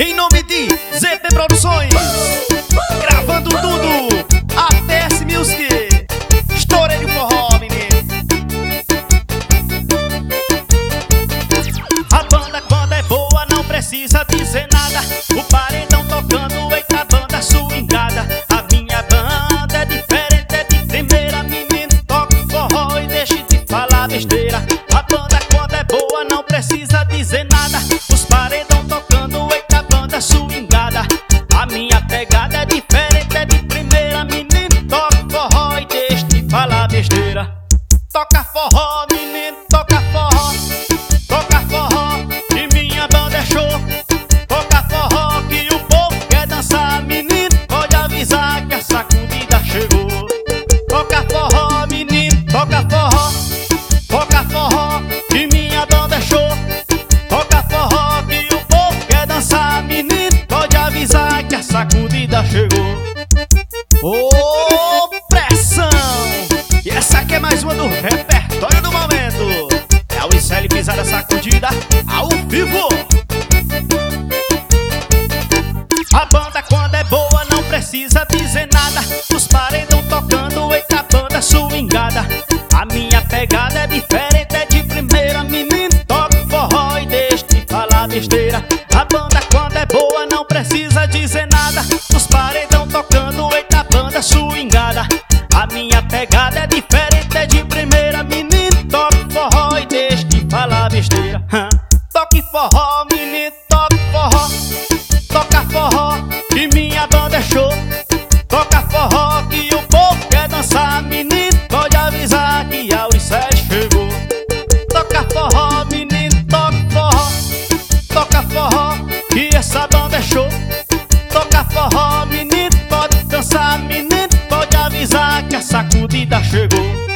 Em nome de ZP Produções, gravando tudo, ATS Music, estourei de forró, menino. A banda quando é boa não precisa dizer nada. O paredão tocando, eita banda swingada. A minha banda é diferente, é de primeira. Menino, toca forró e deixe de falar besteira. A banda quando é boa não precisa dizer nada. Os paredão tocando, eita banda swingada. A minha pegada é diferente, é de primeira. Menino, toca forró e deixe de falar besteira. Toca forró, menino, toca forró. Toca forró, que minha banda é show. Toca forró, que o povo quer dançar. Menino, pode avisar que a sacudida chegou. Toca forró, menino, toca forró. Toca forró, que minha banda é show. Toca forró, que o povo quer dançar. Menino, pode avisar que a sacudida chegou. Ô, pressão! E essa aqui é mais uma do repertório do momento. É o ICL Pisada Sacudida ao vivo. A banda quando é boa não precisa dizer nada. Os paredão tocando, eita banda swingada. A minha pegada é diferente, é de primeira. Menino, toca forró e deixa de falar besteira. A banda quando é boa não precisa dizer nada. Os paredão tocando, eita banda swingada. A minha pegada é diferente, é de primeira. Menino, toca forró e deixa de falar besteira. Toque forró, menino, toque forró. Toca forró, que minha banda é show. Toca forró, que o povo quer dançar. Menino, pode avisar que a UR7 chegou. Toca forró, menino, toca forró. Toca forró, que essa banda é show. Toca forró, menino, pode dançar. Menino, pode avisar que a sacudida chegou.